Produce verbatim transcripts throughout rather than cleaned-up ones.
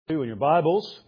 In your Bibles.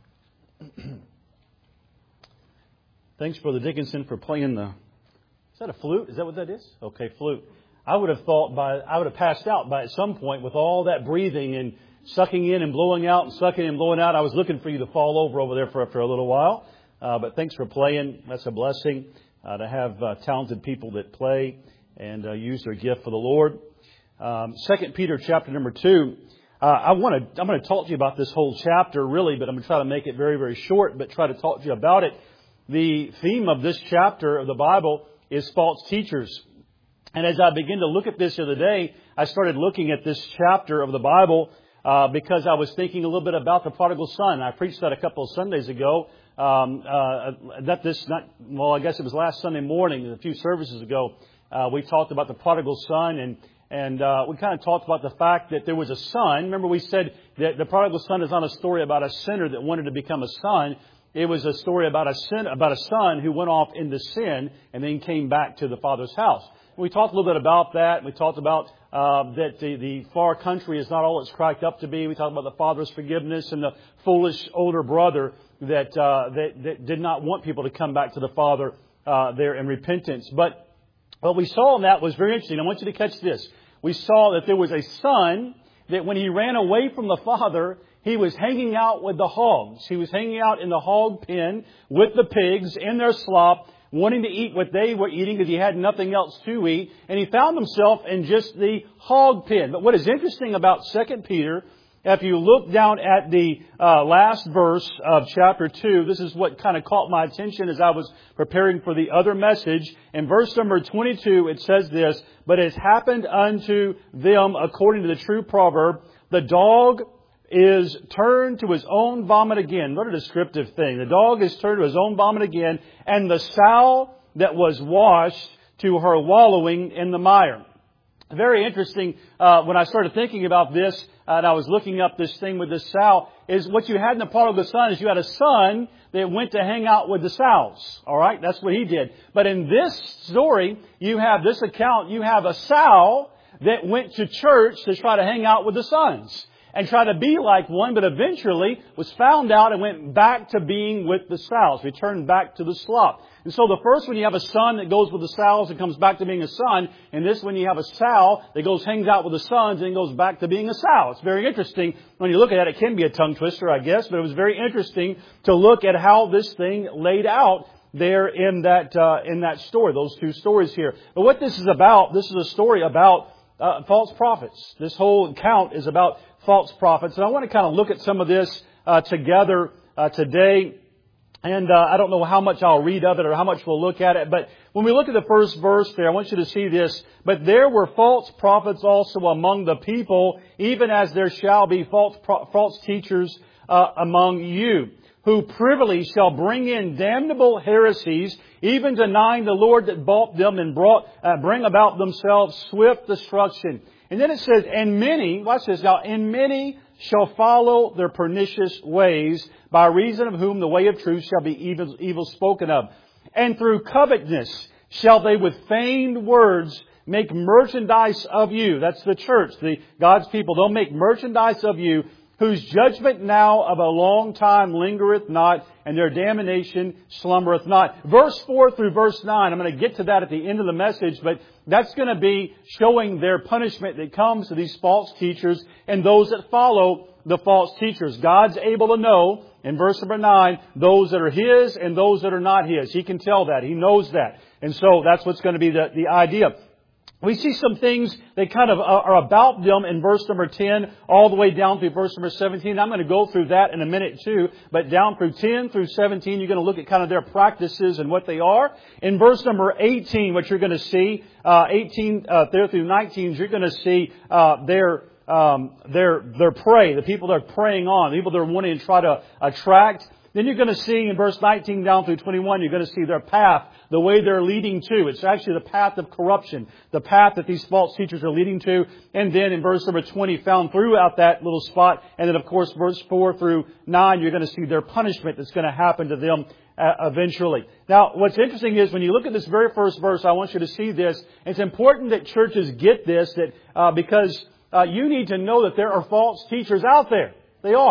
Thanks, Brother Dickinson, for playing the... Is that a flute? Is that what that is? Okay, flute. I would have thought by... I would have passed out by at some point with all that breathing and sucking in and blowing out and sucking in and blowing out. I was looking for you to fall over over there for, for a little while. Uh, but thanks for playing. That's a blessing uh, to have uh, talented people that play and uh, use their gift for the Lord. Um, Second Peter chapter number two. Uh, I want to, I'm going to talk to you about this whole chapter really, but I'm going to try to make it very, very short, but try to talk to you about it. The theme of this chapter of the Bible is false teachers. And as I began to look at this the other day, I started looking at this chapter of the Bible uh, because I was thinking a little bit about the prodigal son. I preached that a couple of Sundays ago. Um, uh, that this, not, well, I guess it was last Sunday morning, a few services ago. Uh, we talked about the prodigal son and And uh, we kind of talked about the fact that there was a son. Remember we said that the prodigal son is not a story about a sinner that wanted to become a son. It was a story about a sin, about a son who went off into sin and then came back to the father's house. We talked a little bit about that. We talked about uh, that the, the far country is not all it's cracked up to be. We talked about the father's forgiveness and the foolish older brother that, uh, that, that did not want people to come back to the father uh, there in repentance. But what we saw in that was very interesting. I want you to catch this. We saw that there was a son that when he ran away from the father, he was hanging out with the hogs. He was hanging out in the hog pen with the pigs in their slop, wanting to eat what they were eating because he had nothing else to eat. And he found himself in just the hog pen. But what is interesting about Second Peter, if you look down at the uh, last verse of chapter two, this is what kind of caught my attention as I was preparing for the other message. In verse number twenty-two, it says this, "But it has happened unto them according to the true proverb, the dog is turned to his own vomit again." What a descriptive thing. The dog is turned to his own vomit again, and the sow that was washed to her wallowing in the mire. Very interesting, uh, when I started thinking about this, uh, and I was looking up this thing with this sow, is what you had in the prodigal son is you had a son that went to hang out with the sows. Alright, that's what he did. But in this story, you have this account, you have a sow that went to church to try to hang out with the sons. And try to be like one, but eventually was found out and went back to being with the sows. Returned back to the slop. And so the first one you have a son that goes with the sows and comes back to being a son. And this one you have a sow that goes, hangs out with the sons and goes back to being a sow. It's very interesting. When you look at it, it can be a tongue twister, I guess. But it was very interesting to look at how this thing laid out there in that, uh, in that story. Those two stories here. But what this is about, this is a story about uh, false prophets. This whole account is about false prophets. And I want to kind of look at some of this uh, together uh, today. And uh, I don't know how much I'll read of it or how much we'll look at it. But when we look at the first verse there, I want you to see this. "But there were false prophets also among the people, even as there shall be false pro- false teachers uh, among you, who privily shall bring in damnable heresies, even denying the Lord that bought them and brought uh, bring about themselves swift destruction." And then it says, "And many," watch this now, "and many shall follow their pernicious ways, by reason of whom the way of truth shall be evil, evil spoken of. And through covetousness shall they with feigned words make merchandise of you." That's the church, the God's people. "They'll make merchandise of you, whose judgment now of a long time lingereth not, and their damnation slumbereth not." Verse four through verse nine, I'm going to get to that at the end of the message, but that's going to be showing their punishment that comes to these false teachers and those that follow the false teachers. God's able to know, in verse number nine, those that are His and those that are not His. He can tell that. He knows that. And so that's what's going to be the, the idea. We see some things that kind of are about them in verse number ten all the way down through verse number seventeen. I'm going to go through that in a minute too. But down through ten through seventeen, you're going to look at kind of their practices and what they are. In verse number eighteen, what you're going to see, uh, eighteen uh, there through nineteen, you're going to see uh, their um, their their prey, the people they're preying on, the people they're wanting to try to attract. Then you're going to see in verse nineteen down through twenty-one, you're going to see their path, the way they're leading to. It's actually the path of corruption, the path that these false teachers are leading to. And then in verse number twenty, found throughout that little spot. And then, of course, verse four through nine, you're going to see their punishment that's going to happen to them uh, eventually. Now, what's interesting is when you look at this very first verse, I want you to see this. It's important that churches get this, that uh, because uh, you need to know that there are false teachers out there. They are.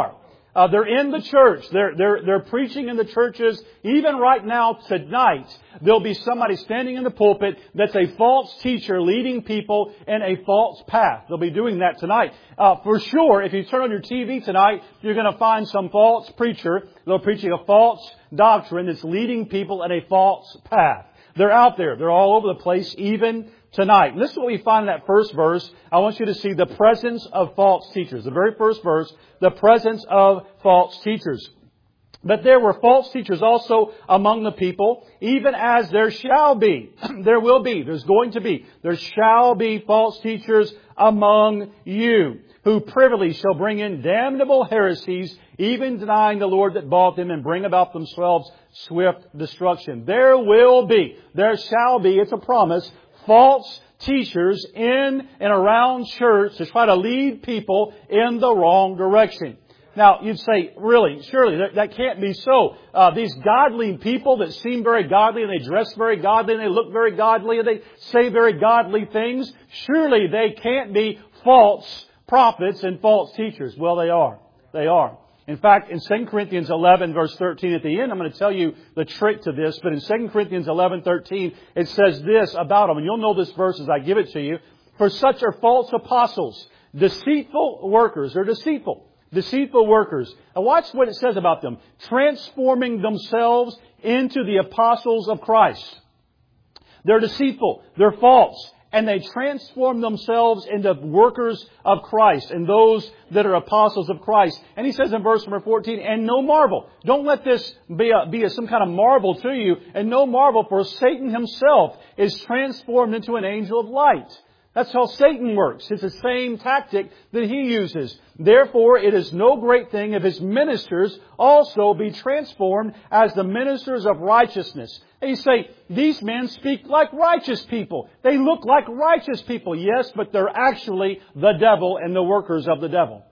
Uh, they're in the church. They're, they're, they're preaching in the churches. Even right now, tonight, there'll be somebody standing in the pulpit that's a false teacher leading people in a false path. They'll be doing that tonight. Uh, for sure, if you turn on your T V tonight, you're going to find some false preacher. They're preaching a false doctrine that's leading people in a false path. They're out there. They're all over the place, even tonight. And this is what we find in that first verse. I want you to see the presence of false teachers. The very first verse, the presence of false teachers. But there were false teachers also among the people, even as there shall be. There will be. There's going to be. There shall be false teachers among you, who privily shall bring in damnable heresies, even denying the Lord that bought them, and bring about themselves swift destruction. There will be. There shall be. It's a promise. False teachers in and around church to try to lead people in the wrong direction. Now, you'd say, really, surely, that, that can't be so. Uh, these godly people that seem very godly, and they dress very godly, and they look very godly, and they say very godly things, surely they can't be false prophets and false teachers. Well, they are. They are. In fact, in Second Corinthians eleven, verse thirteen, at the end, I'm going to tell you the trick to this. But in Second Corinthians eleven, thirteen, it says this about them. And you'll know this verse as I give it to you. For such are false apostles, deceitful workers. They're deceitful. Deceitful workers. And watch what it says about them. Transforming themselves into the apostles of Christ. They're deceitful. They're false. And they transform themselves into workers of Christ and those that are apostles of Christ. And he says in verse number fourteen, and no marvel. Don't let this be, a, be a, some kind of marvel to you. And no marvel, for Satan himself is transformed into an angel of light. That's how Satan works. It's the same tactic that he uses. Therefore, it is no great thing if his ministers also be transformed as the ministers of righteousness. And you say, these men speak like righteous people. They look like righteous people. Yes, but they're actually the devil and the workers of the devil.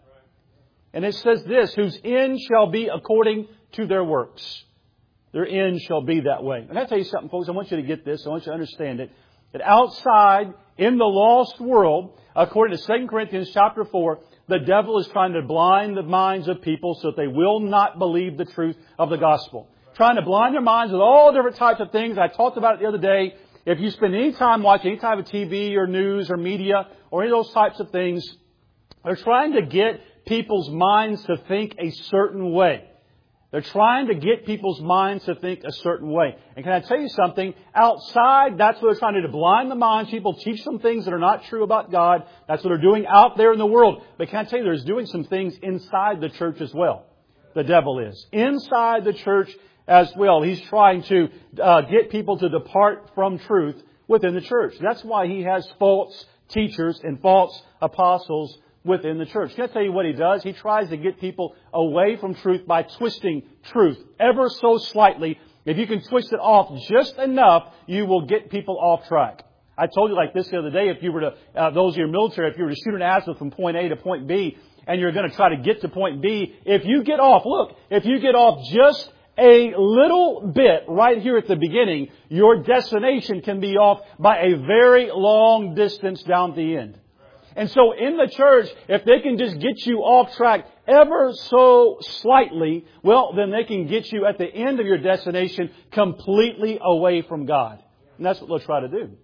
And it says this, whose end shall be according to their works. Their end shall be that way. And I'll tell you something, folks. I want you to get this. I want you to understand it. That outside, in the lost world, according to Second Corinthians chapter four, the devil is trying to blind the minds of people so that they will not believe the truth of the gospel. Trying to blind their minds with all different types of things. I talked about it the other day. If you spend any time watching any type of T V or news or media or any of those types of things, they're trying to get people's minds to think a certain way. They're trying to get people's minds to think a certain way. And can I tell you something? Outside, that's what they're trying to do, to blind the minds. People teach them things that are not true about God. That's what they're doing out there in the world. But can I tell you, there's doing some things inside the church as well. The devil is. Inside the church as well. He's trying to uh, get people to depart from truth within the church. That's why he has false teachers and false apostles within the church. Can I tell you what he does? He tries to get people away from truth by twisting truth ever so slightly. If you can twist it off just enough, you will get people off track. I told you like this the other day, if you were to, uh, those of your military, if you were to shoot an arrow from point A to point B, and you're going to try to get to point B, if you get off, look, if you get off just a little bit right here at the beginning, your destination can be off by a very long distance down the end. And so in the church, if they can just get you off track ever so slightly, well, then they can get you at the end of your destination completely away from God. And that's what they'll try to do.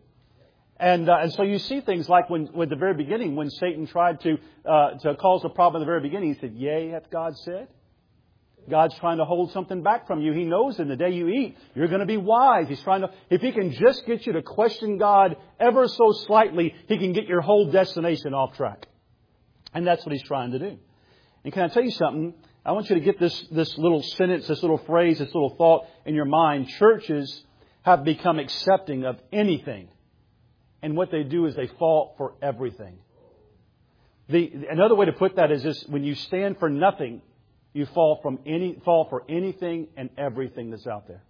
And uh, and so you see things like when, when at the very beginning, when Satan tried to uh, to cause a problem at the very beginning, he said, yea, hath God said? God's trying to hold something back from you. He knows in the day you eat, you're going to be wise. He's trying to, if He can just get you to question God ever so slightly, He can get your whole destination off track. And that's what He's trying to do. And can I tell you something? I want you to get this, this little sentence, this little phrase, this little thought in your mind. Churches have become accepting of anything. And what they do is they fall for everything. The, another way to put that is this, when you stand for nothing, you fall from any fall for anything and everything that's out there.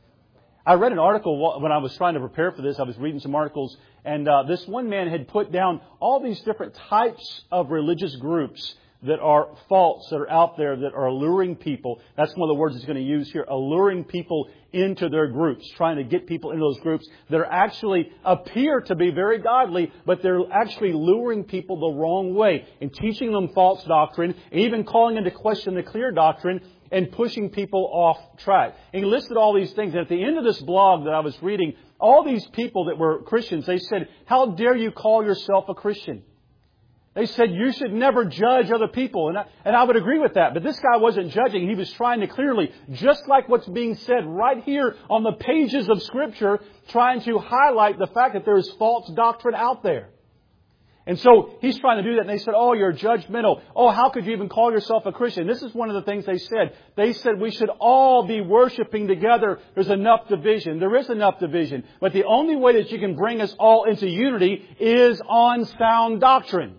I read an article when I was trying to prepare for this. I was reading some articles, and uh, this one man had put down all these different types of religious groups that are false, that are out there, that are alluring people. That's one of the words he's going to use here. Alluring people into their groups, trying to get people into those groups that are actually appear to be very godly, but they're actually luring people the wrong way and teaching them false doctrine, and even calling into question the clear doctrine and pushing people off track. And he listed all these things. And at the end of this blog that I was reading, all these people that were Christians, they said, "How dare you call yourself a Christian?" They said, "You should never judge other people." And I, and I would agree with that. But this guy wasn't judging. He was trying to clearly, just like what's being said right here on the pages of Scripture, trying to highlight the fact that there is false doctrine out there. And so he's trying to do that. And they said, "Oh, you're judgmental. Oh, how could you even call yourself a Christian?" This is one of the things they said. They said we should all be worshiping together. There's enough division. There is enough division. But the only way that you can bring us all into unity is on sound doctrine.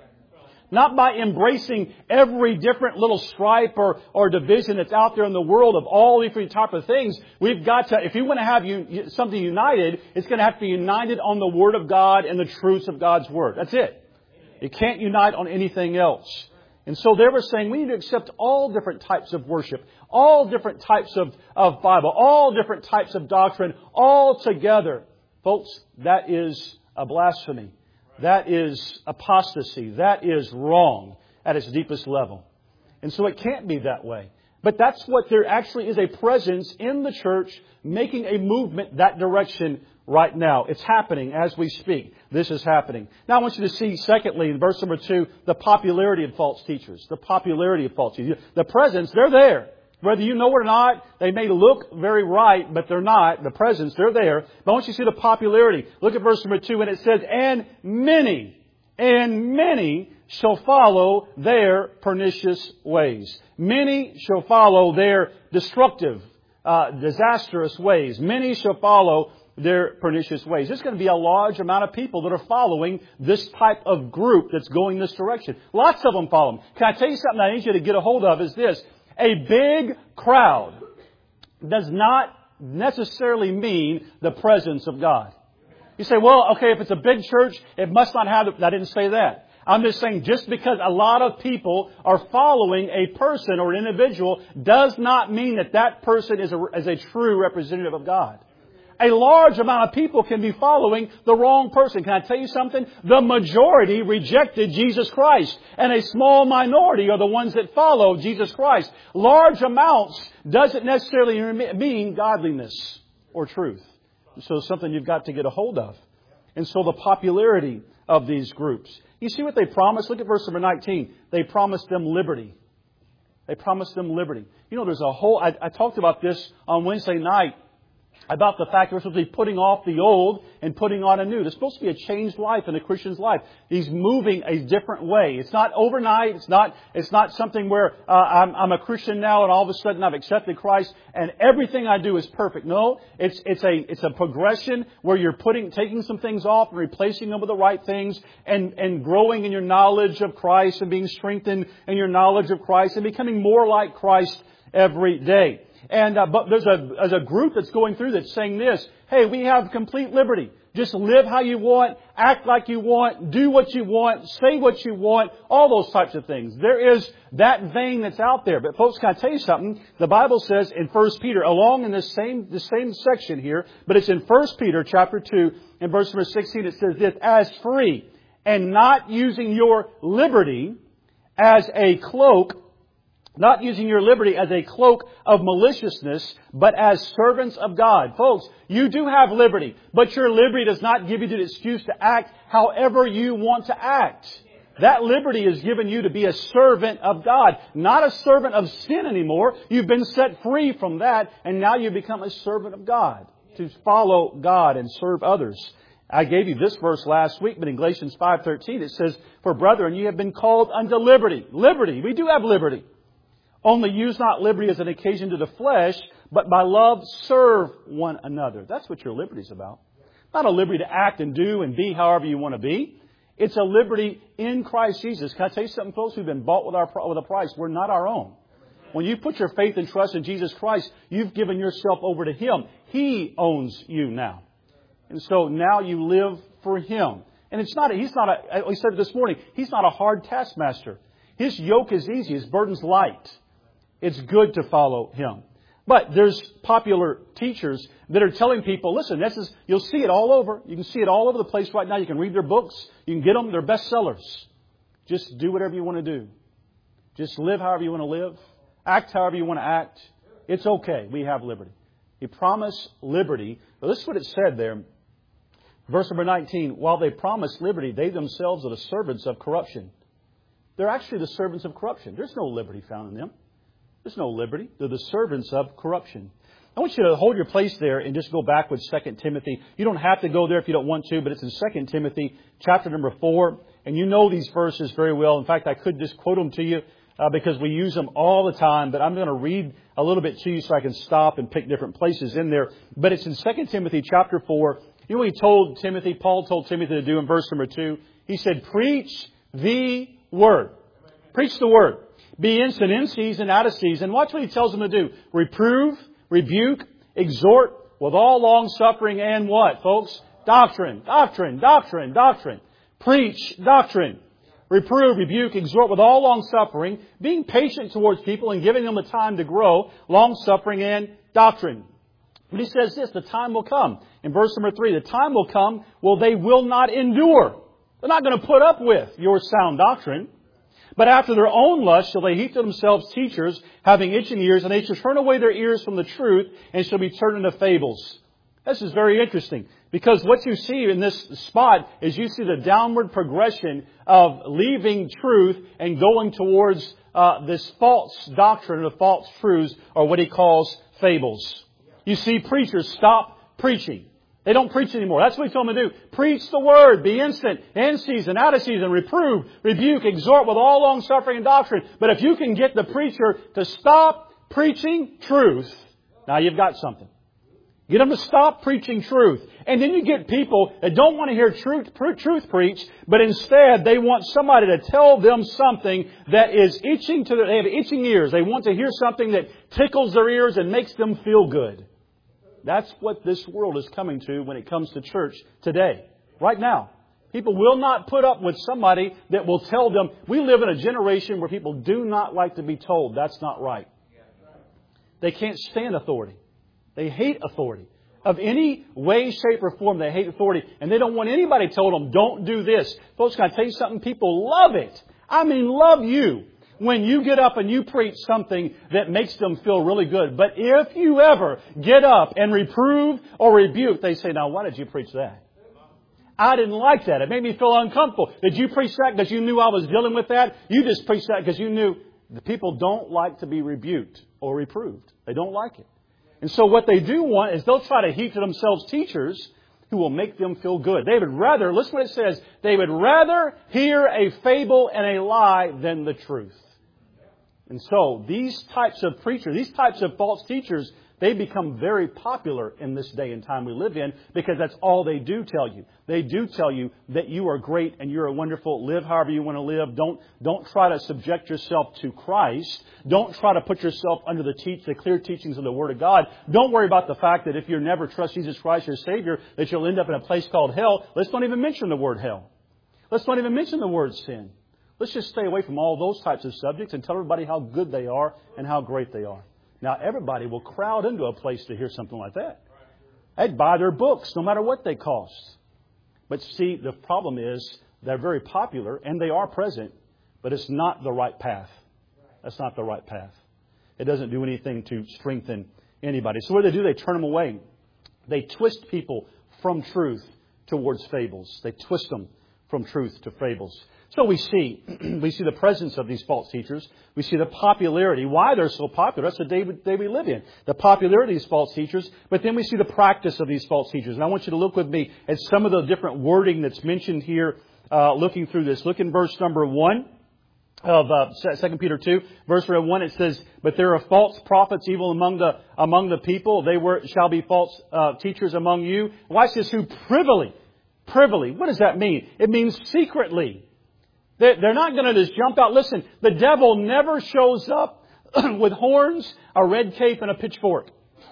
Not by embracing every different little stripe or, or division that's out there in the world of all different type of things. We've got to, if you want to have you, something united, it's going to have to be united on the Word of God and the truths of God's Word. That's it. It can't unite on anything else. And so they were saying we need to accept all different types of worship, all different types of, of Bible, all different types of doctrine, all together. Folks, that is a blasphemy. That is apostasy. That is wrong at its deepest level. And so it can't be that way. But that's what there actually is a presence in the church making a movement that direction right now. It's happening as we speak. This is happening. Now I want you to see, secondly, in verse number two, the popularity of false teachers. The popularity of false teachers. The presence, they're there. Whether you know it or not, they may look very right, but they're not. The presence, they're there. But I want you to see the popularity. Look at verse number two, and it says, "And many, and many shall follow their pernicious ways." Many shall follow their destructive, uh, disastrous ways. Many shall follow their pernicious ways. There's going to be a large amount of people that are following this type of group that's going this direction. Lots of them follow them. Can I tell you something I need you to get a hold of is this. A big crowd does not necessarily mean the presence of God. You say, well, okay, if it's a big church, it must not have... The... I didn't say that. I'm just saying just because a lot of people are following a person or an individual does not mean that that person is a, is a true representative of God. A large amount of people can be following the wrong person. Can I tell you something? The majority rejected Jesus Christ, and a small minority are the ones that follow Jesus Christ. Large amounts doesn't necessarily mean godliness or truth. So it's something you've got to get a hold of. And so the popularity of these groups. You see what they promised? Look at verse number nineteen. They promised them liberty. They promised them liberty. You know, there's a whole... I, I talked about this on Wednesday night. About the fact that we're supposed to be putting off the old and putting on a new. There's supposed to be a changed life in a Christian's life. He's moving a different way. It's not overnight. It's not, it's not something where uh, I'm, I'm a Christian now and all of a sudden I've accepted Christ and everything I do is perfect. No, it's, it's a, it's a progression where you're putting, taking some things off and replacing them with the right things and, and growing in your knowledge of Christ and being strengthened in your knowledge of Christ and becoming more like Christ every day. And uh, but there's a there's a group that's going through that's saying this. Hey, we have complete liberty. Just live how you want, act like you want, do what you want, say what you want, all those types of things. There is that vein that's out there. But folks, can I tell you something? The Bible says in First Peter, along in this same the same section here, but it's in First Peter chapter two, in verse number sixteen, it says this, "As free, and not using your liberty as a cloak," not using your liberty as a cloak of maliciousness, but as servants of God. Folks, you do have liberty, but your liberty does not give you the excuse to act however you want to act. That liberty is given you to be a servant of God, not a servant of sin anymore. You've been set free from that, and now you become a servant of God, to follow God and serve others. I gave you this verse last week, but in Galatians five thirteen it says, "For brethren, you have been called unto liberty." Liberty. We do have liberty. "Only use not liberty as an occasion to the flesh, but by love serve one another." That's what your liberty is about. Not a liberty to act and do and be however you want to be. It's a liberty in Christ Jesus. Can I tell you something, folks? We've been bought with our with a price. We're not our own. When you put your faith and trust in Jesus Christ, you've given yourself over to Him. He owns you now. And so now you live for Him. And it's not, He's not a, we said it this morning, He's not a hard taskmaster. His yoke is easy. His burden's light. It's good to follow Him. But there's popular teachers that are telling people, listen, this is, you'll see it all over. You can see it all over the place right now. You can read their books. You can get them. They're bestsellers. Just do whatever you want to do. Just live however you want to live. Act however you want to act. It's okay. We have liberty. He promised liberty. Well, this is what it said there. Verse number nineteen, while they promised liberty, they themselves are the servants of corruption. They're actually the servants of corruption. There's no liberty found in them. There's no liberty. They're the servants of corruption. I want you to hold your place there and just go back with Second Timothy. You don't have to go there if you don't want to, but it's in Second Timothy chapter number four. And you know these verses very well. In fact, I could just quote them to you uh, because we use them all the time. But I'm going to read a little bit to you so I can stop and pick different places in there. But it's in Second Timothy chapter four. You know what he told Timothy, Paul told Timothy to do in verse number two? He said, preach the word. Preach the word. Be instant in season, out of season. Watch what he tells them to do. Reprove, rebuke, exhort with all long suffering and what, folks? Doctrine, doctrine, doctrine, doctrine. Preach doctrine. Reprove, rebuke, exhort with all long suffering, being patient towards people and giving them the time to grow, long suffering and doctrine. But he says this, the time will come. In verse number three, the time will come, well, they will not endure. They're not going to put up with your sound doctrine. But after their own lust shall they heap to themselves teachers, having itching ears, and they shall turn away their ears from the truth, and shall be turned into fables. This is very interesting, because what you see in this spot is you see the downward progression of leaving truth and going towards uh, this false doctrine, or the false truths, or what he calls fables. You see preachers stop preaching. They don't preach anymore. That's what he told them to do. Preach the word. Be instant, in season, out of season. Reprove, rebuke, exhort with all long suffering and doctrine. But if you can get the preacher to stop preaching truth, now you've got something. Get them to stop preaching truth. And then you get people that don't want to hear truth, truth preached, but instead they want somebody to tell them something that is itching to their, they have itching ears. They want to hear something that tickles their ears and makes them feel good. That's what this world is coming to when it comes to church today. Right now. People will not put up with somebody that will tell them. We live in a generation where people do not like to be told that's not right. They can't stand authority. They hate authority. Of any way, shape, or form, they hate authority. And they don't want anybody to tell them, don't do this. Folks, can I tell you something? People love it. I mean, love you. When you get up and you preach something that makes them feel really good. But if you ever get up and reprove or rebuke, they say, now why did you preach that? I didn't like that. It made me feel uncomfortable. Did you preach that because you knew I was dealing with that? You just preached that because you knew. The people don't like to be rebuked or reproved. They don't like it. And so what they do want is they'll try to heap to themselves teachers who will make them feel good. They would rather, listen what it says, they would rather hear a fable and a lie than the truth. And so these types of preachers, these types of false teachers, they become very popular in this day and time we live in because that's all they do tell you. They do tell you that you are great and you're wonderful. Live however you want to live. Don't, don't try to subject yourself to Christ. Don't try to put yourself under the teach, the clear teachings of the Word of God. Don't worry about the fact that if you never trust Jesus Christ, your Savior, that you'll end up in a place called hell. Let's not even mention the word hell. Let's not even mention the word sin. Let's just stay away from all those types of subjects and tell everybody how good they are and how great they are. Now, everybody will crowd into a place to hear something like that. They'd buy their books, no matter what they cost. But see, the problem is they're very popular and they are present, but it's not the right path. That's not the right path. It doesn't do anything to strengthen anybody. So what do they do? They turn them away. They twist people from truth towards fables. They twist them from truth to fables. So we see, we see the presence of these false teachers. We see the popularity, why they're so popular. That's the day we, day we live in. The popularity of these false teachers. But then we see the practice of these false teachers. And I want you to look with me at some of the different wording that's mentioned here, uh, looking through this. Look in verse number one of uh, Second Peter two. Verse number one, it says, but there are false prophets even among the among the people. They were shall be false uh, teachers among you. Watch this, who privily, privily. What does that mean? It means secretly. They're not going to just jump out. Listen, the devil never shows up with horns, a red cape, and a pitchfork.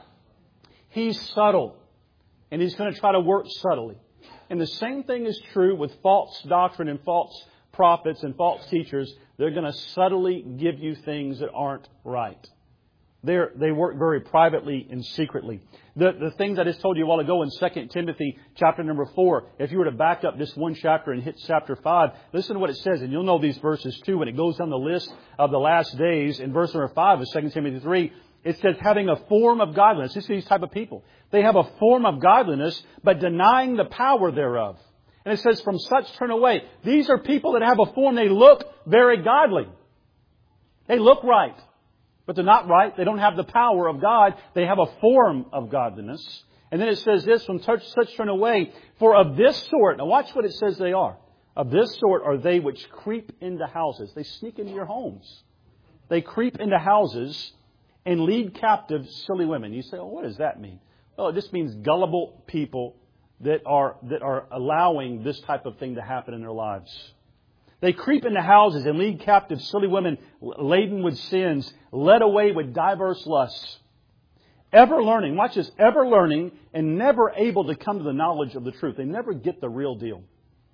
He's subtle. And he's going to try to work subtly. And the same thing is true with false doctrine and false prophets and false teachers. They're going to subtly give you things that aren't right. They're, they work very privately and secretly. The, the things I just told you a while ago in Second Timothy chapter number four, if you were to back up just one chapter and hit chapter five, listen to what it says, and you'll know these verses too when it goes down the list of the last days. In verse number five of Second Timothy three, it says, having a form of godliness. This is these type of people. They have a form of godliness, but denying the power thereof. And it says, from such turn away. These are people that have a form. They look very godly. They look right. But they're not right. They don't have the power of God. They have a form of godliness. And then it says this, from such, such turn away. For of this sort, now watch what it says they are. Of this sort are they which creep into houses. They sneak into your homes. They creep into houses and lead captive silly women. You say, well, what does that mean? Well, it just means gullible people that are, that are allowing this type of thing to happen in their lives. They creep into houses and lead captive silly women laden with sins, led away with diverse lusts. Ever learning, watch this, ever learning and never able to come to the knowledge of the truth. They never get the real deal.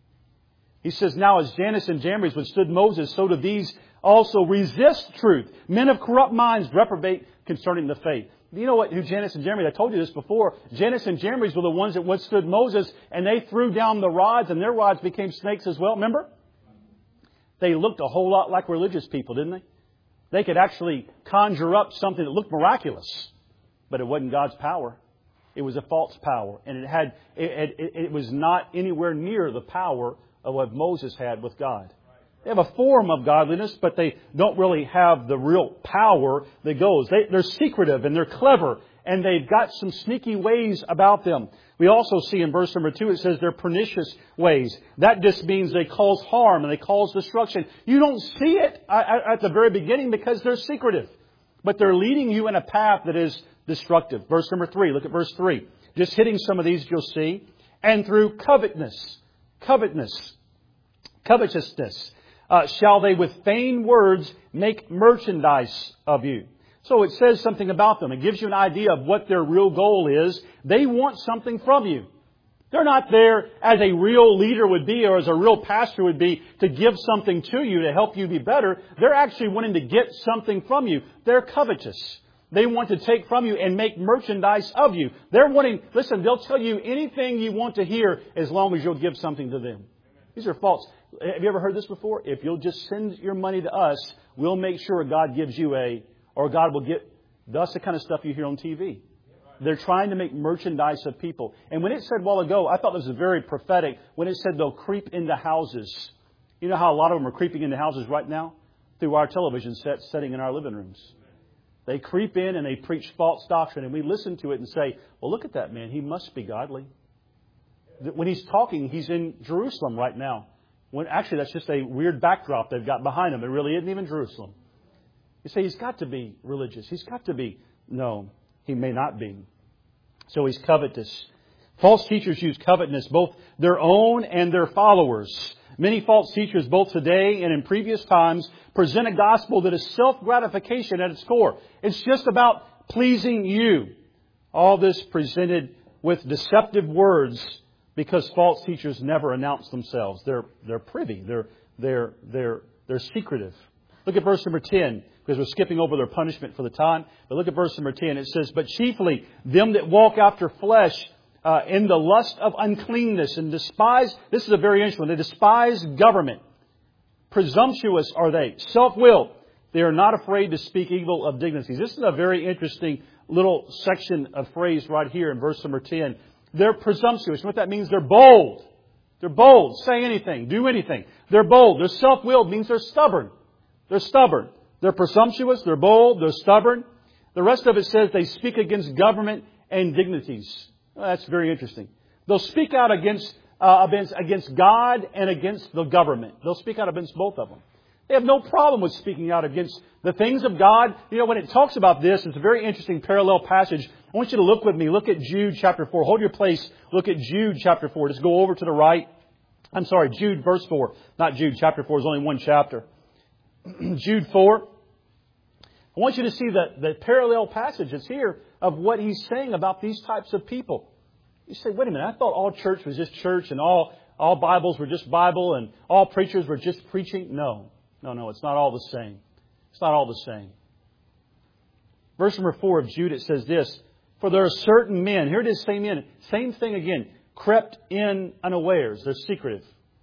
He says, now as Jannes and Jambres withstood Moses, so do these also resist truth. Men of corrupt minds reprobate concerning the faith. You know what? Who Jannes and Jambres? I told you this before. Jannes and Jambres were the ones that withstood Moses, and they threw down the rods, and their rods became snakes as well. Remember? They looked a whole lot like religious people, didn't they? They could actually conjure up something that looked miraculous, but it wasn't God's power. It was a false power, and it had it, it, it was not anywhere near the power of what Moses had with God. They have a form of godliness, but they don't really have the real power that goes. They, they're secretive and they're clever, and they've got some sneaky ways about them. We also see in verse number two, it says they're pernicious ways. That just means they cause harm and they cause destruction. You don't see it at the very beginning because they're secretive, but they're leading you in a path that is destructive. Verse number three, look at verse three. Just hitting some of these you'll see. And through covetousness, covetousness, covetousness, uh, shall they with vain words make merchandise of you. So it says something about them. It gives you an idea of what their real goal is. They want something from you. They're not there as a real leader would be or as a real pastor would be to give something to you to help you be better. They're actually wanting to get something from you. They're covetous. They want to take from you and make merchandise of you. They're wanting, listen, they'll tell you anything you want to hear as long as you'll give something to them. These are false. Have you ever heard this before? If you'll just send your money to us, we'll make sure God gives you a, or God will get, that's the kind of stuff you hear on T V. They're trying to make merchandise of people. And when it said a while ago, I thought this was very prophetic, when it said they'll creep into houses. You know how a lot of them are creeping into houses right now? Through our television sets, sitting in our living rooms. They creep in and they preach false doctrine, and we listen to it and say, well, look at that man. He must be godly. When he's talking, he's in Jerusalem right now. When actually, that's just a weird backdrop they've got behind him. It really isn't even Jerusalem. You say, he's got to be religious. He's got to be. No, he may not be. So he's covetous. False teachers use covetousness, both their own and their followers. Many false teachers, both today and in previous times, present a gospel that is self-gratification at its core. It's just about pleasing you. All this presented with deceptive words because false teachers never announce themselves. They're, they're privy. They're, they're, they're, they're secretive. Look at verse number ten, because we're skipping over their punishment for the time. But look at verse number ten. It says, but chiefly them that walk after flesh uh, in the lust of uncleanness and despise, this is a very interesting one, they despise government. Presumptuous are they, self-willed. They are not afraid to speak evil of dignities. This is a very interesting little section of phrase right here in verse number ten. They're presumptuous. What that means, they're bold. They're bold. Say anything. Do anything. They're bold. They're self-willed. Means they're stubborn. They're stubborn. They're presumptuous. They're bold. They're stubborn. The rest of it says they speak against government and dignities. Well, that's very interesting. They'll speak out against, uh, against, against God and against the government. They'll speak out against both of them. They have no problem with speaking out against the things of God. You know, when it talks about this, it's a very interesting parallel passage. I want you to look with me. Look at Jude chapter four. Hold your place. Look at Jude chapter four. Just go over to the right. I'm sorry, Jude verse four. Not Jude. Chapter four is only one chapter. Jude four. I want you to see the, the parallel passages here of what he's saying about these types of people. You say, wait a minute, I thought all church was just church and all, all Bibles were just Bible and all preachers were just preaching. No. No, no, it's not all the same. It's not all the same. Verse number four of Jude, it says this, for there are certain men, here it is, same men, same thing again, crept in unawares, they're secretive,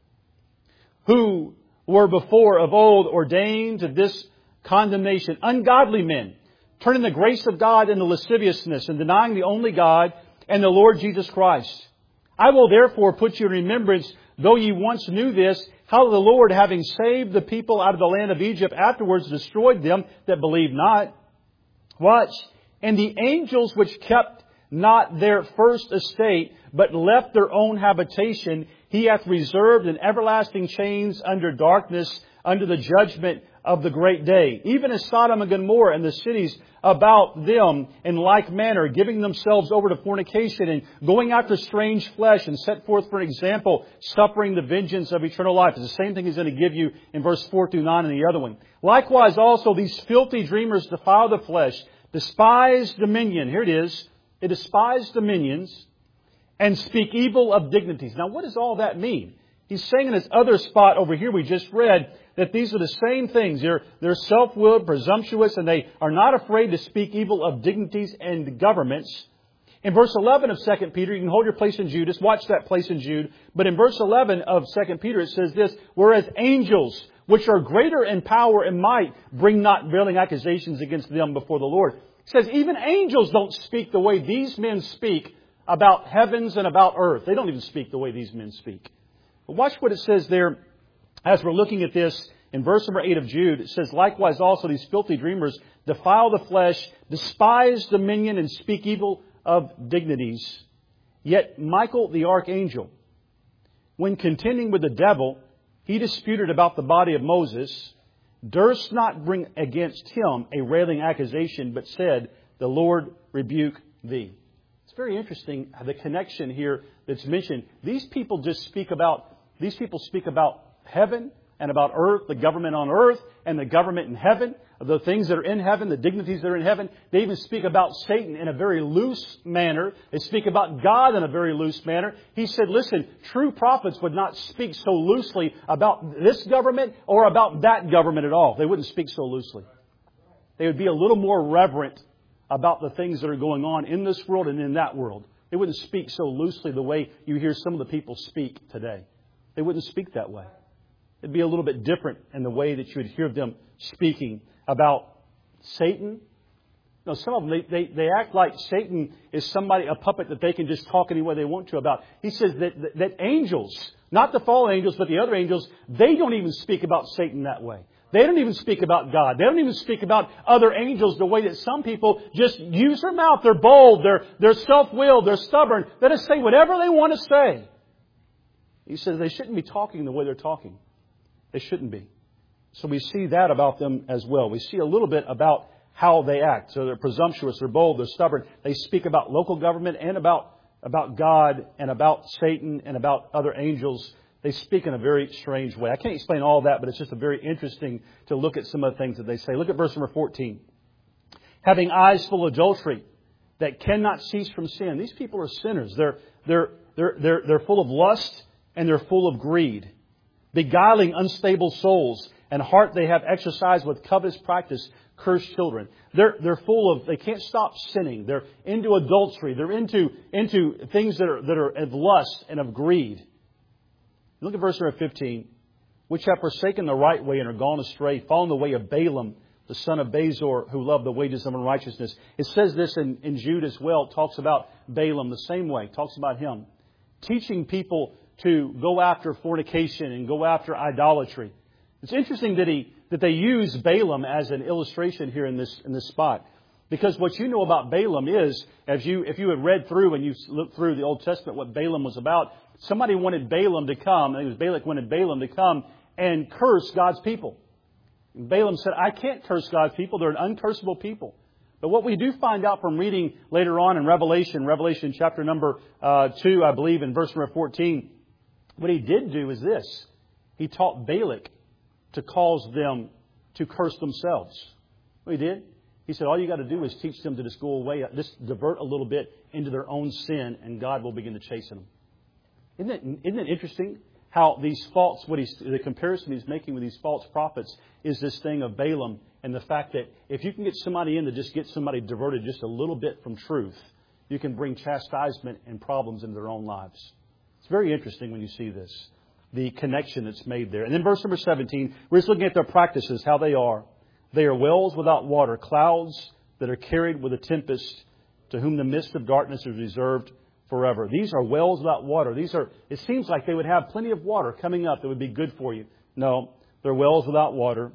who were before of old ordained to this condemnation, ungodly men, turning the grace of God into lasciviousness and denying the only God and the Lord Jesus Christ. I will therefore put you in remembrance, though ye once knew this, how the Lord, having saved the people out of the land of Egypt, afterwards destroyed them that believed not. Watch. And the angels which kept not their first estate, but left their own habitation, He hath reserved in everlasting chains under darkness, under the judgment of the great day. Even as Sodom and Gomorrah and the cities about them in like manner, giving themselves over to fornication and going after strange flesh, and set forth for an example, suffering the vengeance of eternal life. It's the same thing He's going to give you in verse four through nine in the other one. Likewise also these filthy dreamers defile the flesh, despise dominion. Here it is. They despise dominions and speak evil of dignities. Now, what does all that mean? He's saying in this other spot over here we just read that these are the same things. They're, they're self-willed, presumptuous, and they are not afraid to speak evil of dignities and governments. In verse eleven of Second Peter, you can hold your place in Jude. Just watch that place in Jude. But in verse eleven of Second Peter, it says this, whereas angels, which are greater in power and might, bring not railing accusations against them before the Lord. It says even angels don't speak the way these men speak about heavens and about earth. They don't even speak the way these men speak. But watch what it says there as we're looking at this in verse number eight of Jude. It says, likewise also these filthy dreamers defile the flesh, despise dominion, and speak evil of dignities. Yet Michael the archangel, when contending with the devil, he disputed about the body of Moses, durst not bring against him a railing accusation, but said, the Lord rebuke thee. It's very interesting the connection here that's mentioned. These people just speak about, these people speak about heaven and about earth, the government on earth and the government in heaven, the things that are in heaven, the dignities that are in heaven. They even speak about Satan in a very loose manner. They speak about God in a very loose manner. He said, listen, true prophets would not speak so loosely about this government or about that government at all. They wouldn't speak so loosely. They would be a little more reverent about the things that are going on in this world and in that world. They wouldn't speak so loosely the way you hear some of the people speak today. They wouldn't speak that way. It'd be a little bit different in the way that you would hear them speaking about Satan. No, some of them, they, they, they act like Satan is somebody, a puppet that they can just talk any way they want to about. He says that, that, that angels, not the fallen angels, but the other angels, they don't even speak about Satan that way. They don't even speak about God. They don't even speak about other angels the way that some people just use their mouth. They're bold. They're, they're self-willed. They're stubborn. They just say whatever they want to say. He says they shouldn't be talking the way they're talking. They shouldn't be. So we see that about them as well. We see a little bit about how they act. So they're presumptuous, they're bold, they're stubborn. They speak about local government and about, about God and about Satan and about other angels. They speak in a very strange way. I can't explain all that, but it's just a very interesting to look at some of the things that they say. Look at verse number fourteen. Having eyes full of adultery that cannot cease from sin. These people are sinners. They're, they're, they're, they're, they're full of lust and they're full of greed. Beguiling unstable souls, and heart they have exercised with covetous practice, cursed children. They're, they're full of, they can't stop sinning. They're into adultery. They're into, into things that are, that are of lust and of greed. Look at verse number fifteen. Which have forsaken the right way and are gone astray, following the way of Balaam, the son of Bezor, who loved the wages of unrighteousness. It says this in, in Jude as well. It talks about Balaam the same way. It talks about him. Teaching people to go after fornication and go after idolatry. It's interesting that he that they use Balaam as an illustration here in this in this spot, because what you know about Balaam is, as you if you had read through and you looked through the Old Testament, what Balaam was about. Somebody wanted Balaam to come. I think it was Balak wanted Balaam to come and curse God's people. And Balaam said, "I can't curse God's people; they're an uncursable people." But what we do find out from reading later on in Revelation, Revelation chapter number uh, two, I believe, in verse number fourteen. What he did do is this. He taught Balak to cause them to curse themselves. What he did? He said, all you got to do is teach them to just go away, just divert a little bit into their own sin, and God will begin to chasten them. Isn't it, isn't it interesting how these false, what he's, the comparison he's making with these false prophets is this thing of Balaam and the fact that if you can get somebody in to just get somebody diverted just a little bit from truth, you can bring chastisement and problems into their own lives. It's very interesting when you see this, the connection that's made there. And then verse number seventeen, we're just looking at their practices, how they are. They are wells without water, clouds that are carried with a tempest, to whom the mist of darkness is reserved forever. These are wells without water. These are, it seems like they would have plenty of water coming up that would be good for you. No, they're wells without water.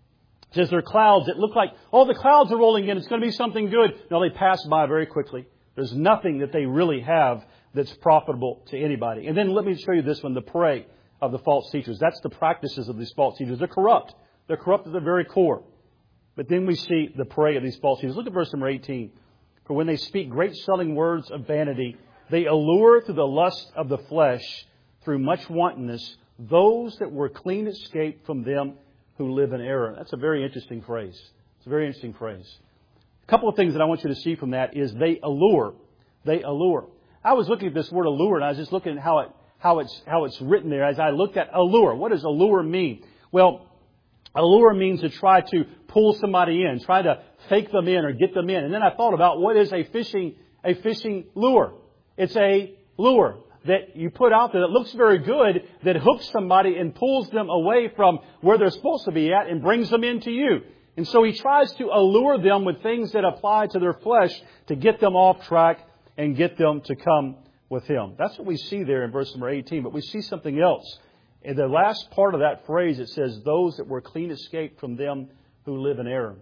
It says they're clouds that look like, oh, the clouds are rolling in. It's going to be something good. No, they pass by very quickly. There's nothing that they really have that's profitable to anybody. And then let me show you this one, the prey of the false teachers. That's the practices of these false teachers. They're corrupt. They're corrupt at the very core. But then we see the prey of these false teachers. Look at verse number eighteen. For when they speak great selling words of vanity, they allure through the lust of the flesh, through much wantonness, those that were clean escaped from them who live in error. That's a very interesting phrase. It's a very interesting phrase. A couple of things that I want you to see from that is they allure. They allure. I was looking at this word allure, and I was just looking at how it how it's how it's written there. As I looked at allure, what does allure mean? Well, allure means to try to pull somebody in, try to fake them in or get them in. And then I thought about what is a fishing a fishing lure. It's a lure that you put out there that looks very good, that hooks somebody and pulls them away from where they're supposed to be at and brings them into you. And so he tries to allure them with things that apply to their flesh to get them off track and get them to come with him. That's what we see there in verse number eighteen. But we see something else. In the last part of that phrase, it says, those that were clean escaped from them who live in error.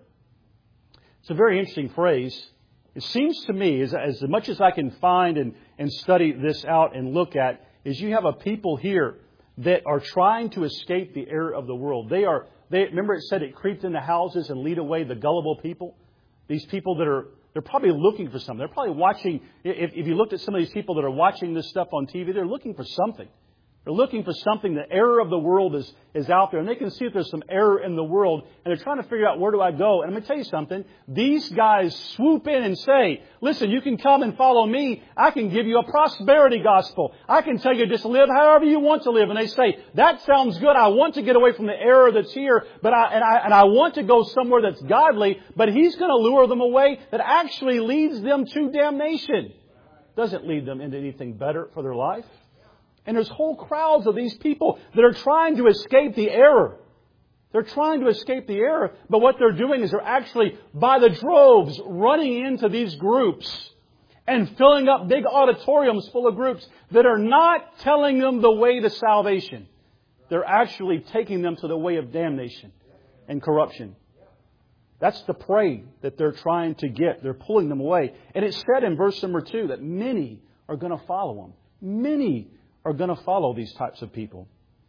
It's a very interesting phrase. It seems to me, as, as much as I can find and, and study this out and look at, is you have a people here that are trying to escape the error of the world. They are, they remember it said it creeped into houses and lead away the gullible people? These people that are, they're probably looking for something. They're probably watching, if, if you looked at some of these people that are watching this stuff on T V, they're looking for something. They're looking for something. The error of the world is, is out there. And they can see if there's some error in the world. And they're trying to figure out, where do I go? And I'm going to tell you something. These guys swoop in and say, listen, you can come and follow me. I can give you a prosperity gospel. I can tell you just live however you want to live. And they say, that sounds good. I want to get away from the error that's here. But I, and I, and I want to go somewhere that's godly. But he's going to lure them away that actually leads them to damnation. Doesn't lead them into anything better for their life. And there's whole crowds of these people that are trying to escape the error. They're trying to escape the error. But what they're doing is they're actually, by the droves, running into these groups and filling up big auditoriums full of groups that are not telling them the way to salvation. They're actually taking them to the way of damnation and corruption. That's the prey that they're trying to get. They're pulling them away. And it said in verse number two that many are going to follow them. Many are going to follow these types of people.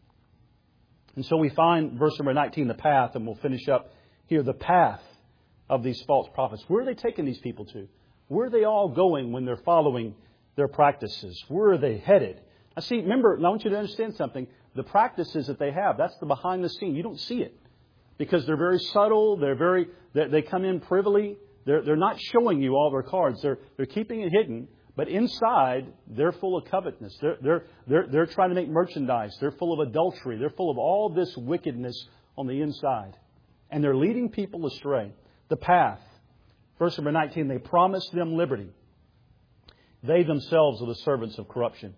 And so we find verse number nineteen, the path, and we'll finish up here, the path of these false prophets. Where are they taking these people to? Where are they all going when they're following their practices? Where are they headed? I see, remember, I want you to understand something. The practices that they have, that's the behind the scene. You don't see it because they're very subtle. They're very, they they come in privily. They're, they're not showing you all their cards. They're, they're keeping it hidden. But inside, they're full of covetousness. They're, they're, they're, they're trying to make merchandise. They're full of adultery. They're full of all this wickedness on the inside. And they're leading people astray. The path. Verse number nineteen, they promise them liberty. They themselves are the servants of corruption.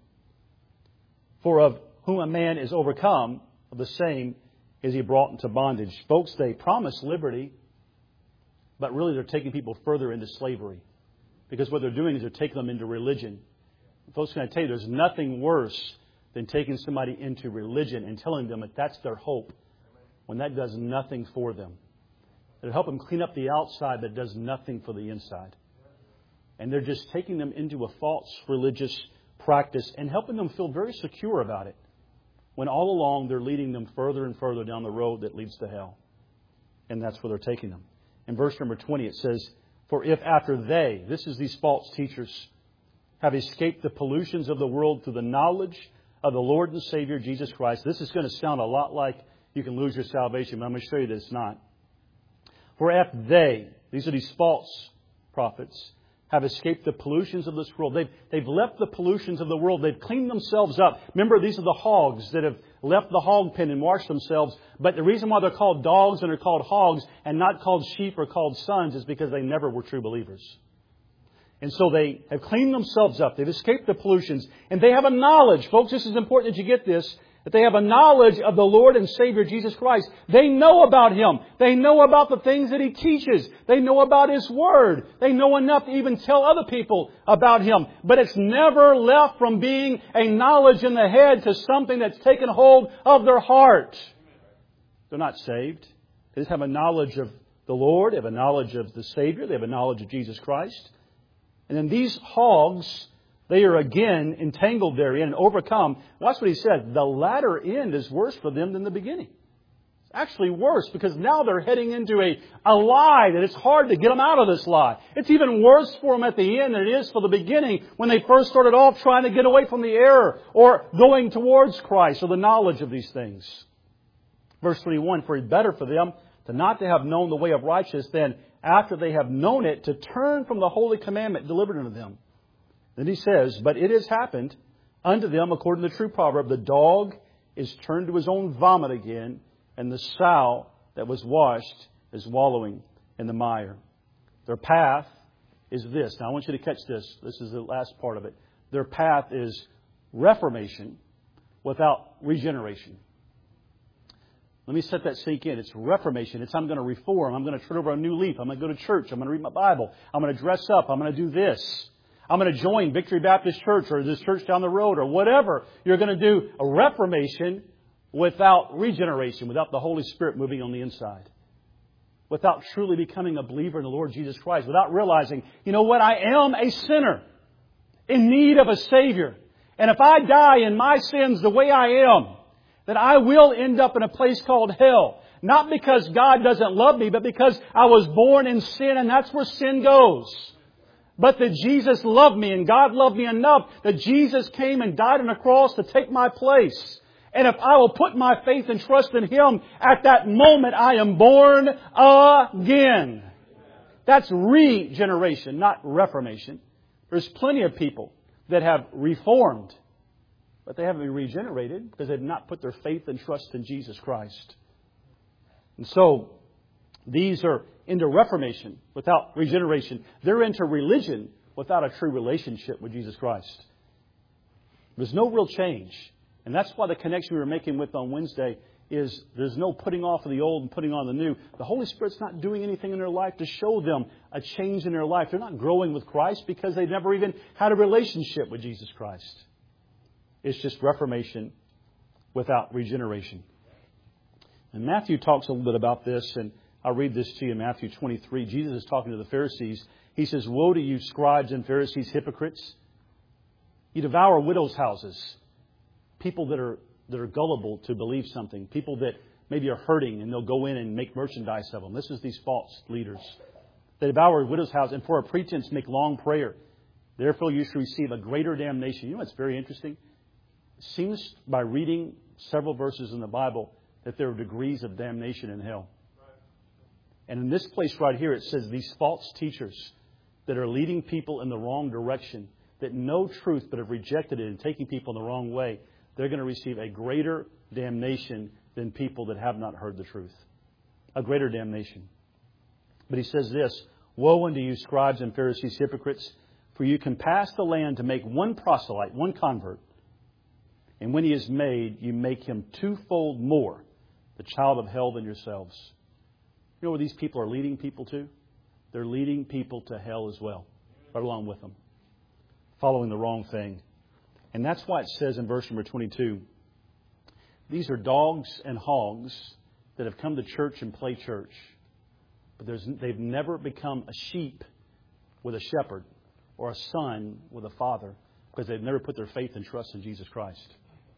For of whom a man is overcome, of the same is he brought into bondage. Folks, they promise liberty, but really they're taking people further into slavery. Because what they're doing is they're taking them into religion. Folks, can I tell you, there's nothing worse than taking somebody into religion and telling them that that's their hope when that does nothing for them. It'll help them clean up the outside, but does nothing for the inside. And they're just taking them into a false religious practice and helping them feel very secure about it, when all along they're leading them further and further down the road that leads to hell. And that's where they're taking them. In verse number twenty, it says, for if after they, this is these false teachers, have escaped the pollutions of the world through the knowledge of the Lord and Savior Jesus Christ. This is going to sound a lot like you can lose your salvation, but I'm going to show you that it's not. For if they, these are these false prophets, have escaped the pollutions of this world. They've, they've left the pollutions of the world. They've cleaned themselves up. Remember, these are the hogs that have left the hog pen and washed themselves. But the reason why they're called dogs and are called hogs and not called sheep or called sons is because they never were true believers. And so they have cleaned themselves up. They've escaped the pollutions. And they have a knowledge. Folks, this is important that you get this. That they have a knowledge of the Lord and Savior Jesus Christ. They know about Him. They know about the things that He teaches. They know about His Word. They know enough to even tell other people about Him. But it's never left from being a knowledge in the head to something that's taken hold of their heart. They're not saved. They just have a knowledge of the Lord. They have a knowledge of the Savior. They have a knowledge of Jesus Christ. And then these hogs, they are again entangled therein and overcome. Watch what he said. The latter end is worse for them than the beginning. It's actually worse because now they're heading into a, a lie that it's hard to get them out of this lie. It's even worse for them at the end than it is for the beginning when they first started off trying to get away from the error or going towards Christ or the knowledge of these things. Verse twenty-one, for it's better for them to not to have known the way of righteousness than after they have known it to turn from the holy commandment delivered unto them. Then he says, but it has happened unto them, according to the true proverb, the dog is turned to his own vomit again, and the sow that was washed is wallowing in the mire. Their path is this. Now I want you to catch this. This is the last part of it. Their path is reformation without regeneration. Let me set that sink in. It's reformation. It's I'm going to reform. I'm going to turn over a new leaf. I'm going to go to church. I'm going to read my Bible. I'm going to dress up. I'm going to do this. I'm going to join Victory Baptist Church or this church down the road or whatever. You're going to do a reformation without regeneration, without the Holy Spirit moving on the inside. Without truly becoming a believer in the Lord Jesus Christ. Without realizing, you know what, I am a sinner in need of a Savior. And if I die in my sins the way I am, then I will end up in a place called hell. Not because God doesn't love me, but because I was born in sin and that's where sin goes. But that Jesus loved me and God loved me enough that Jesus came and died on a cross to take my place. And if I will put my faith and trust in Him, at that moment I am born again. That's regeneration, not reformation. There's plenty of people that have reformed, but they haven't been regenerated because they've not put their faith and trust in Jesus Christ. And so, these are into reformation without regeneration. They're into religion without a true relationship with Jesus Christ. There's no real change. And that's why the connection we were making with on Wednesday is there's no putting off of the old and putting on the new. The Holy Spirit's not doing anything in their life to show them a change in their life. They're not growing with Christ because they've never even had a relationship with Jesus Christ. It's just reformation without regeneration. And Matthew talks a little bit about this, and I'll read this to you in Matthew twenty-three. Jesus is talking to the Pharisees. He says, woe to you, scribes and Pharisees, hypocrites! You devour widows' houses. People that are that are gullible to believe something. People that maybe are hurting and they'll go in and make merchandise of them. This is these false leaders. They devour widows' houses and for a pretense make long prayer. Therefore you shall receive a greater damnation. You know what's very interesting? It seems by reading several verses in the Bible that there are degrees of damnation in hell. And in this place right here, it says these false teachers that are leading people in the wrong direction, that know truth but have rejected it and taking people in the wrong way, they're going to receive a greater damnation than people that have not heard the truth. A greater damnation. But he says this, woe unto you, scribes and Pharisees, hypocrites, for you can pass the land to make one proselyte, one convert. And when he is made, you make him twofold more the child of hell than yourselves. You know where these people are leading people to? They're leading people to hell as well, right along with them, following the wrong thing. And that's why it says in verse number twenty-two, these are dogs and hogs that have come to church and play church. But there's, they've never become a sheep with a shepherd or a son with a father because they've never put their faith and trust in Jesus Christ.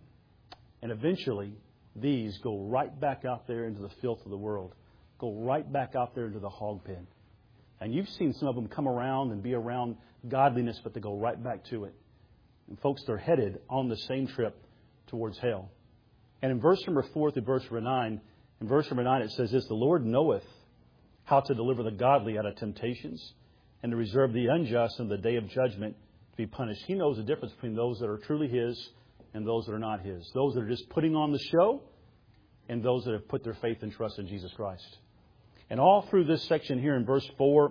And eventually, these go right back out there into the filth of the world. Go right back out there into the hog pen. And you've seen some of them come around and be around godliness, but they go right back to it. And folks, they're headed on the same trip towards hell. And in verse number four through verse number nine, in verse number nine it says this, the Lord knoweth how to deliver the godly out of temptations and to reserve the unjust in the day of judgment to be punished. He knows the difference between those that are truly His and those that are not His. Those that are just putting on the show and those that have put their faith and trust in Jesus Christ. And all through this section here in verse four,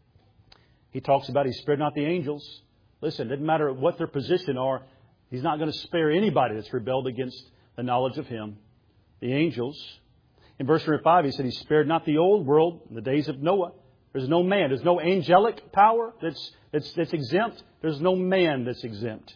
He talks about He spared not the angels. Listen, it doesn't matter what their position are. He's not going to spare anybody that's rebelled against the knowledge of Him. The angels. In verse number five, He said He spared not the old world in the days of Noah. There's no man. There's no angelic power that's, that's, that's exempt. There's no man that's exempt.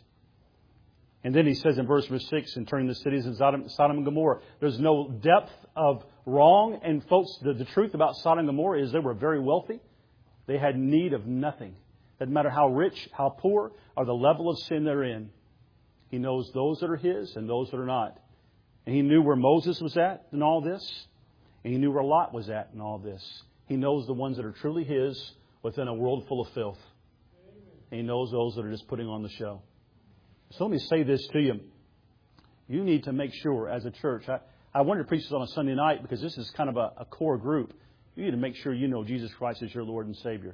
And then He says in verse number six, in turning the cities of Sodom, Sodom and Gomorrah, there's no depth of wrong. And folks, the, the truth about Sodom and Gomorrah is they were very wealthy. They had need of nothing. Doesn't matter how rich, how poor, or the level of sin they're in. He knows those that are His and those that are not. And He knew where Moses was at in all this. And He knew where Lot was at in all this. He knows the ones that are truly His within a world full of filth. And He knows those that are just putting on the show. So let me say this to you. You need to make sure as a church. I, I wanted to preach this on a Sunday night because this is kind of a, a core group. You need to make sure you know Jesus Christ is your Lord and Savior.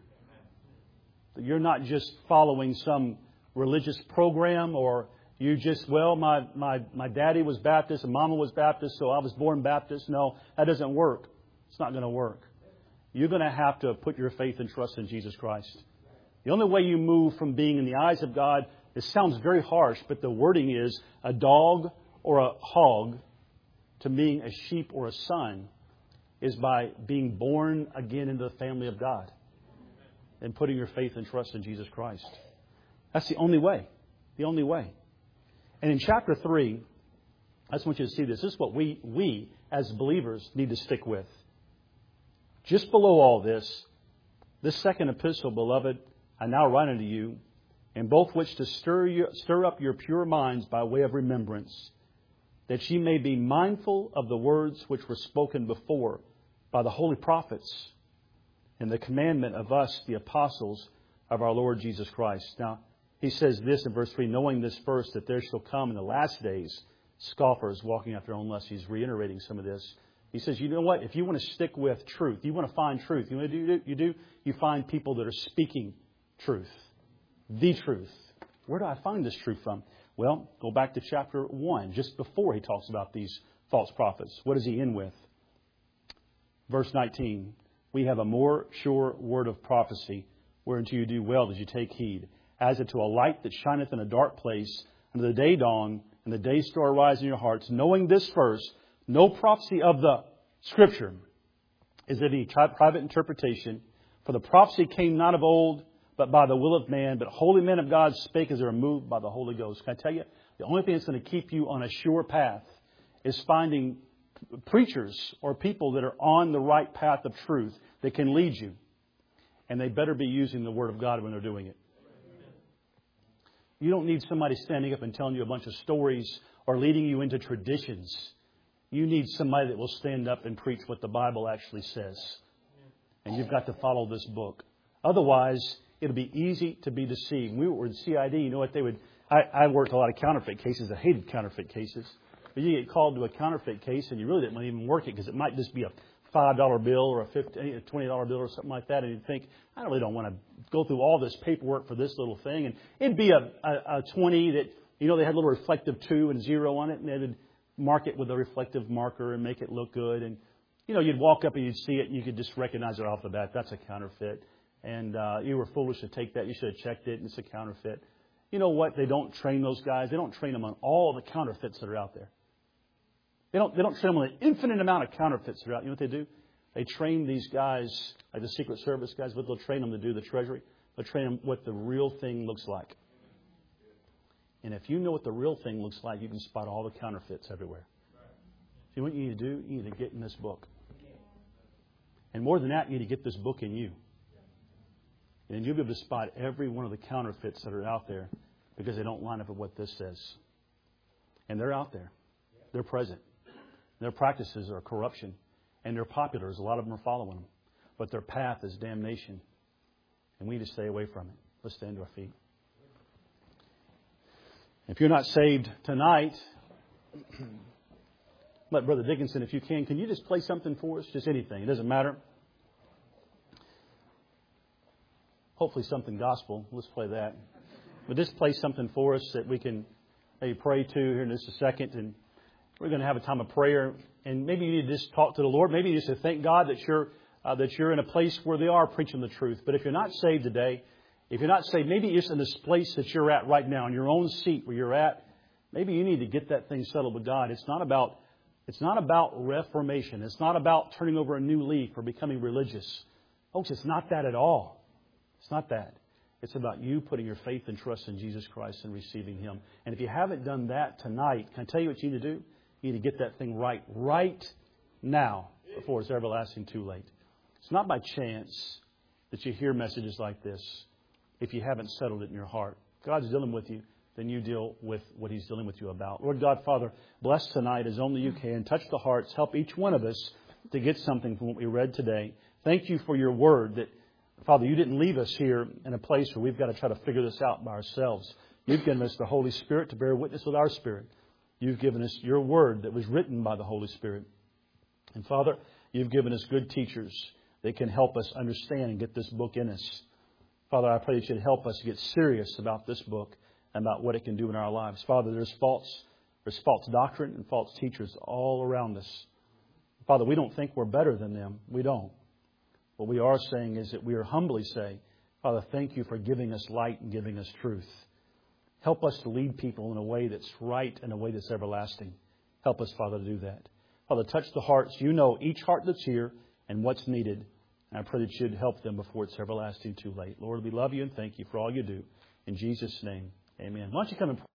That you're not just following some religious program, or you just, well, my, my, my daddy was Baptist and mama was Baptist, so I was born Baptist. No, that doesn't work. It's not going to work. You're going to have to put your faith and trust in Jesus Christ. The only way you move from being in the eyes of God, it sounds very harsh, but the wording is a dog or a hog to being a sheep or a son, is by being born again into the family of God and putting your faith and trust in Jesus Christ. That's the only way. The only way. And in chapter three, I just want you to see this. This is what we, we as believers need to stick with. Just below all this, this second epistle, beloved, I now write unto you, in both which to stir, you, stir up your pure minds by way of remembrance, that ye may be mindful of the words which were spoken before by the holy prophets, and the commandment of us, the apostles of our Lord Jesus Christ. Now, he says this in verse three, knowing this first, that there shall come in the last days scoffers walking after their own lusts. He's reiterating some of this. He says, you know what? If you want to stick with truth, you want to find truth, you know what you do? You do? You find people that are speaking truth. The truth. Where do I find this truth from? Well, go back to chapter one, just before he talks about these false prophets. What does he end with? Verse nineteen. We have a more sure word of prophecy, whereunto you do well that you take heed, as unto a light that shineth in a dark place, unto the day dawn, and the day star arise in your hearts, knowing this first, no prophecy of the Scripture is any private interpretation, for the prophecy came not of old, but by the will of man. But holy men of God spake as they were moved by the Holy Ghost. Can I tell you, the only thing that's going to keep you on a sure path is finding preachers or people that are on the right path of truth that can lead you. And they better be using the Word of God when they're doing it. You don't need somebody standing up and telling you a bunch of stories or leading you into traditions. You need somebody that will stand up and preach what the Bible actually says. And you've got to follow this book. Otherwise, it'll be easy to be deceived. When we were in C I D, you know what they would... I, I worked a lot of counterfeit cases. I hated counterfeit cases. But you get called to a counterfeit case and you really didn't want to even work it because it might just be a five dollar bill or a fifty, a twenty dollar bill or something like that. And you'd think, I really don't want to go through all this paperwork for this little thing. And it'd be a, a, a twenty that, you know, they had a little reflective two and zero on it. And they would mark it with a reflective marker and make it look good. And, you know, you'd walk up and you'd see it and you could just recognize it off the bat. That's a counterfeit. And uh, you were foolish to take that. You should have checked it and it's a counterfeit. You know what? They don't train those guys. They don't train them on all the counterfeits that are out there. They don't, they don't train them on an infinite amount of counterfeits that are out. You know what they do? They train these guys, like the Secret Service guys, but they'll train them to do the treasury. They'll train them what the real thing looks like. And if you know what the real thing looks like, you can spot all the counterfeits everywhere. See what you need to do? You need to get in this book. And more than that, you need to get this book in you. And you'll be able to spot every one of the counterfeits that are out there because they don't line up with what this says. And they're out there. They're present. Their practices are corruption. And they're popular. A lot of them are following them. But their path is damnation. And we need to stay away from it. Let's stand to our feet. If you're not saved tonight, let Brother Dickinson, if you can, can you just play something for us? Just anything. It doesn't matter. hopefully something gospel. Let's play that. But just play something for us that we can maybe pray to here in just a second. And we're going to have a time of prayer. And maybe you need to just talk to the Lord. Maybe you just to thank God that you're uh, that you're in a place where they are preaching the truth. But if you're not saved today, if you're not saved, maybe just in this place that you're at right now, in your own seat where you're at, maybe you need to get that thing settled with God. It's not about it's not about reformation. It's not about turning over a new leaf or becoming religious. Folks, it's not that at all. It's not that. It's about you putting your faith and trust in Jesus Christ and receiving Him. And if you haven't done that tonight, can I tell you what you need to do? You need to get that thing right, right now, before it's everlasting too late. It's not by chance that you hear messages like this if you haven't settled it in your heart. If God's dealing with you, then you deal with what He's dealing with you about. Lord God, Father, bless tonight as only You can. Touch the hearts. Help each one of us to get something from what we read today. Thank You for Your Word that, Father, You didn't leave us here in a place where we've got to try to figure this out by ourselves. You've given us the Holy Spirit to bear witness with our spirit. You've given us Your Word that was written by the Holy Spirit. And Father, You've given us good teachers that can help us understand and get this book in us. Father, I pray that You'd help us get serious about this book and about what it can do in our lives. Father, there's false, there's false doctrine and false teachers all around us. Father, we don't think we're better than them. We don't. What we are saying is that we are humbly saying, Father, thank You for giving us light and giving us truth. Help us to lead people in a way that's right and a way that's everlasting. Help us, Father, to do that. Father, touch the hearts. You know each heart that's here and what's needed. And I pray that You'd help them before it's everlasting too late. Lord, we love You and thank You for all You do. In Jesus' name, amen. Why don't you come and pray?